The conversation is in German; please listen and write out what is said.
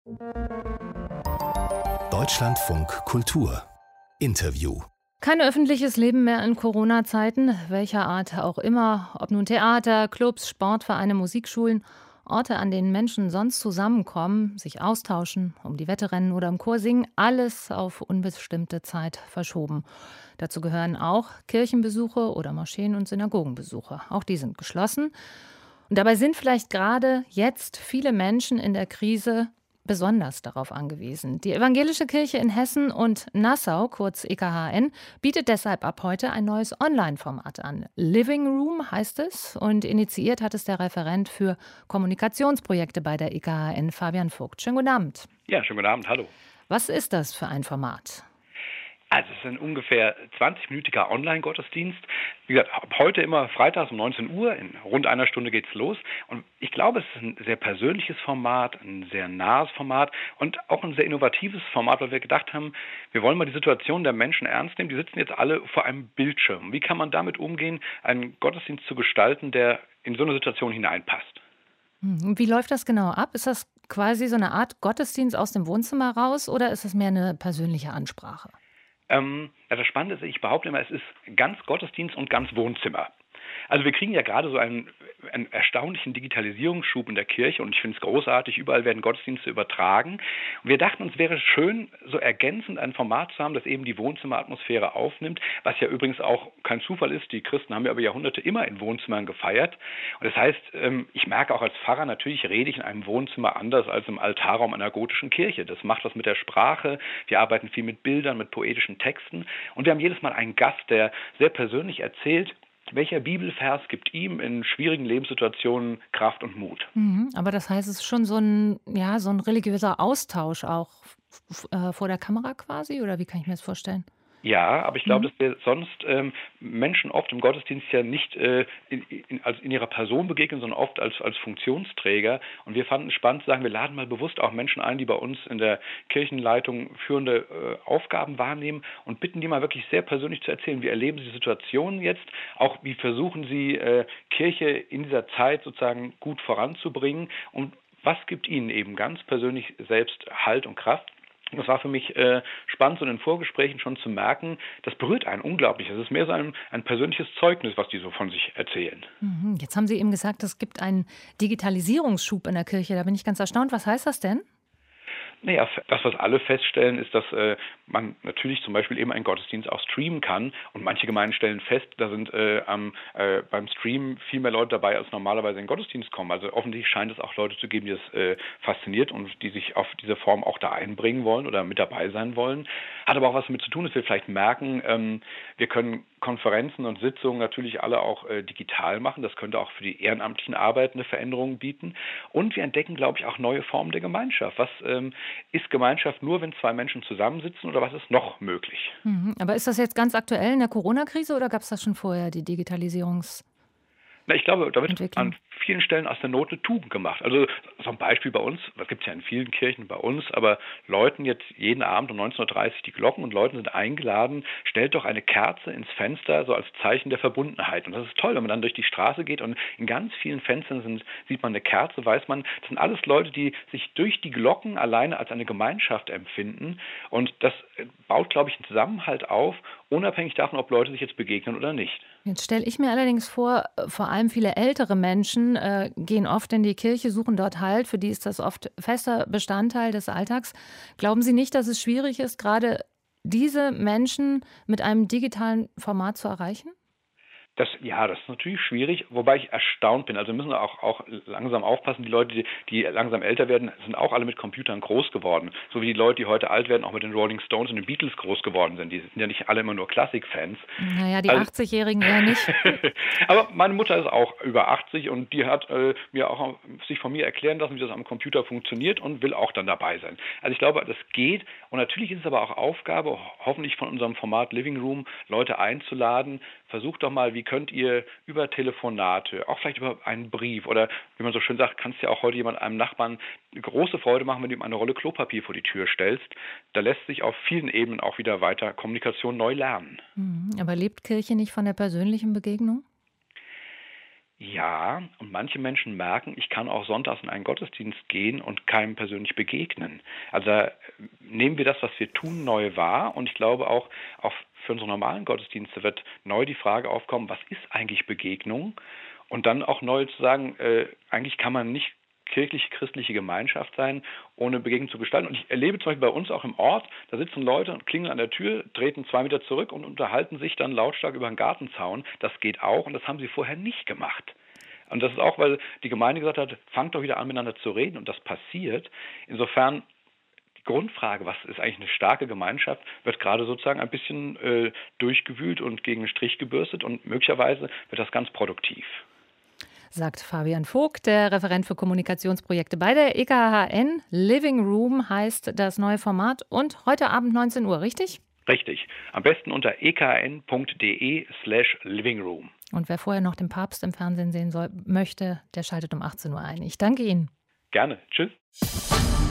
Deutschlandfunk Kultur Interview. Kein öffentliches Leben mehr in Corona-Zeiten, welcher Art auch immer, ob nun Theater, Clubs, Sportvereine, Musikschulen, Orte, an denen Menschen sonst zusammenkommen, sich austauschen, um die Wette rennen oder im Chor singen, alles auf unbestimmte Zeit verschoben. Dazu gehören auch Kirchenbesuche oder Moscheen- und Synagogenbesuche. Auch die sind geschlossen. Und dabei sind vielleicht gerade jetzt viele Menschen in der Krise besonders darauf angewiesen. Die Evangelische Kirche in Hessen und Nassau, kurz EKHN, bietet deshalb ab heute ein neues Online-Format an. Living Room heißt es und initiiert hat es der Referent für Kommunikationsprojekte bei der EKHN, Fabian Vogt. Schönen guten Abend. Ja, schönen guten Abend, hallo. Was ist das für ein Format? Also es ist ein ungefähr 20-minütiger Online-Gottesdienst. Wie gesagt, ab heute immer freitags um 19 Uhr, in rund einer Stunde geht's los. Und ich glaube, es ist ein sehr persönliches Format, ein sehr nahes Format und auch ein sehr innovatives Format, weil wir gedacht haben, wir wollen mal die Situation der Menschen ernst nehmen. Die sitzen jetzt alle vor einem Bildschirm. Wie kann man damit umgehen, einen Gottesdienst zu gestalten, der in so eine Situation hineinpasst? Und wie läuft das genau ab? Ist das quasi so eine Art Gottesdienst aus dem Wohnzimmer raus oder ist es mehr eine persönliche Ansprache? Das Spannende ist, ich behaupte immer, es ist ganz Gottesdienst und ganz Wohnzimmer. Also wir kriegen ja gerade so einen erstaunlichen Digitalisierungsschub in der Kirche und ich finde es großartig, überall werden Gottesdienste übertragen. Und wir dachten uns, es wäre schön, so ergänzend ein Format zu haben, das eben die Wohnzimmeratmosphäre aufnimmt, was ja übrigens auch kein Zufall ist. Die Christen haben ja über Jahrhunderte immer in Wohnzimmern gefeiert. Und das heißt, ich merke auch als Pfarrer, natürlich rede ich in einem Wohnzimmer anders als im Altarraum einer gotischen Kirche. Das macht was mit der Sprache. Wir arbeiten viel mit Bildern, mit poetischen Texten. Und wir haben jedes Mal einen Gast, der sehr persönlich erzählt, welcher Bibelvers gibt ihm in schwierigen Lebenssituationen Kraft und Mut? Aber das heißt, es ist schon so ein religiöser Austausch auch vor der Kamera quasi? Oder wie kann ich mir das vorstellen? Ja, aber ich glaube, Mhm. dass wir sonst Menschen oft im Gottesdienst ja nicht also in ihrer Person begegnen, sondern oft als Funktionsträger. Und wir fanden es spannend zu sagen, wir laden mal bewusst auch Menschen ein, die bei uns in der Kirchenleitung führende Aufgaben wahrnehmen und bitten die mal wirklich sehr persönlich zu erzählen, wie erleben sie die Situation jetzt, auch wie versuchen sie Kirche in dieser Zeit sozusagen gut voranzubringen und was gibt ihnen eben ganz persönlich selbst Halt und Kraft. Das war für mich spannend, so in den Vorgesprächen schon zu merken, das berührt einen unglaublich. Das ist mehr so ein persönliches Zeugnis, was die so von sich erzählen. Jetzt haben Sie eben gesagt, es gibt einen Digitalisierungsschub in der Kirche. Da bin ich ganz erstaunt. Was heißt das denn? Naja, das, was alle feststellen, ist, dass man natürlich zum Beispiel eben einen Gottesdienst auch streamen kann. Und manche Gemeinden stellen fest, da sind beim Streamen viel mehr Leute dabei, als normalerweise in den Gottesdienst kommen. Also offensichtlich scheint es auch Leute zu geben, die es fasziniert und die sich auf diese Form auch da einbringen wollen oder mit dabei sein wollen. Hat aber auch was damit zu tun, dass wir vielleicht merken, wir können Konferenzen und Sitzungen natürlich alle auch digital machen. Das könnte auch für die ehrenamtlichen Arbeit eine Veränderung bieten. Und wir entdecken, glaube ich, auch neue Formen der Gemeinschaft. Was ist Gemeinschaft nur, wenn zwei Menschen zusammensitzen oder was ist noch möglich? Aber ist das jetzt ganz aktuell in der Corona-Krise oder gab es das schon vorher, die Digitalisierungsentwicklung? Na, ich glaube, da wird an vielen Stellen aus der Not eine Tugend gemacht. Also so ein Beispiel bei uns, das gibt es ja in vielen Kirchen bei uns, aber läuten jetzt jeden Abend um 19:30 Uhr die Glocken und Leute sind eingeladen, stellt doch eine Kerze ins Fenster, so als Zeichen der Verbundenheit. Und das ist toll, wenn man dann durch die Straße geht und in ganz vielen Fenstern sieht man eine Kerze, weiß man, das sind alles Leute, die sich durch die Glocken alleine als eine Gemeinschaft empfinden. Und das baut, glaube ich, einen Zusammenhalt auf, unabhängig davon, ob Leute sich jetzt begegnen oder nicht. Jetzt stelle ich mir allerdings vor, vor allem viele ältere Menschen gehen oft in die Kirche, suchen dort Halt. Für die ist das oft fester Bestandteil des Alltags. Glauben Sie nicht, dass es schwierig ist, gerade diese Menschen mit einem digitalen Format zu erreichen? Das ist natürlich schwierig, wobei ich erstaunt bin. Also wir müssen auch langsam aufpassen. Die Leute, die langsam älter werden, sind auch alle mit Computern groß geworden. So wie die Leute, die heute alt werden, auch mit den Rolling Stones und den Beatles groß geworden sind. Die sind ja nicht alle immer nur Klassikfans. Naja, die 80-Jährigen eher nicht. Aber meine Mutter ist auch über 80 und die hat mir auch sich von mir erklären lassen, wie das am Computer funktioniert und will auch dann dabei sein. Also ich glaube, das geht. Und natürlich ist es aber auch Aufgabe, hoffentlich von unserem Format Living Room, Leute einzuladen. Versucht doch mal, wie könnt ihr über Telefonate, auch vielleicht über einen Brief oder wie man so schön sagt, kannst ja auch heute einem Nachbarn eine große Freude machen, wenn du ihm eine Rolle Klopapier vor die Tür stellst. Da lässt sich auf vielen Ebenen auch wieder weiter Kommunikation neu lernen. Aber lebt Kirche nicht von der persönlichen Begegnung? Ja, und manche Menschen merken, ich kann auch sonntags in einen Gottesdienst gehen und keinem persönlich begegnen. Also da nehmen wir das, was wir tun, neu wahr. Und ich glaube auch für unsere normalen Gottesdienste wird neu die Frage aufkommen, was ist eigentlich Begegnung? Und dann auch neu zu sagen, eigentlich kann man nicht kirchliche, christliche Gemeinschaft sein, ohne Begegnung zu gestalten. Und ich erlebe zum Beispiel bei uns auch im Ort, da sitzen Leute und klingeln an der Tür, treten 2 Meter zurück und unterhalten sich dann lautstark über einen Gartenzaun. Das geht auch und das haben sie vorher nicht gemacht. Und das ist auch, weil die Gemeinde gesagt hat, fangt doch wieder an, miteinander zu reden und das passiert. Insofern die Grundfrage, was ist eigentlich eine starke Gemeinschaft, wird gerade sozusagen ein bisschen durchgewühlt und gegen den Strich gebürstet und möglicherweise wird das ganz produktiv. Sagt Fabian Vogt, der Referent für Kommunikationsprojekte bei der EKHN. Living Room heißt das neue Format und heute Abend 19 Uhr, richtig? Richtig. Am besten unter ekhn.de/livingroom. Und wer vorher noch den Papst im Fernsehen sehen möchte, der schaltet um 18 Uhr ein. Ich danke Ihnen. Gerne. Tschüss.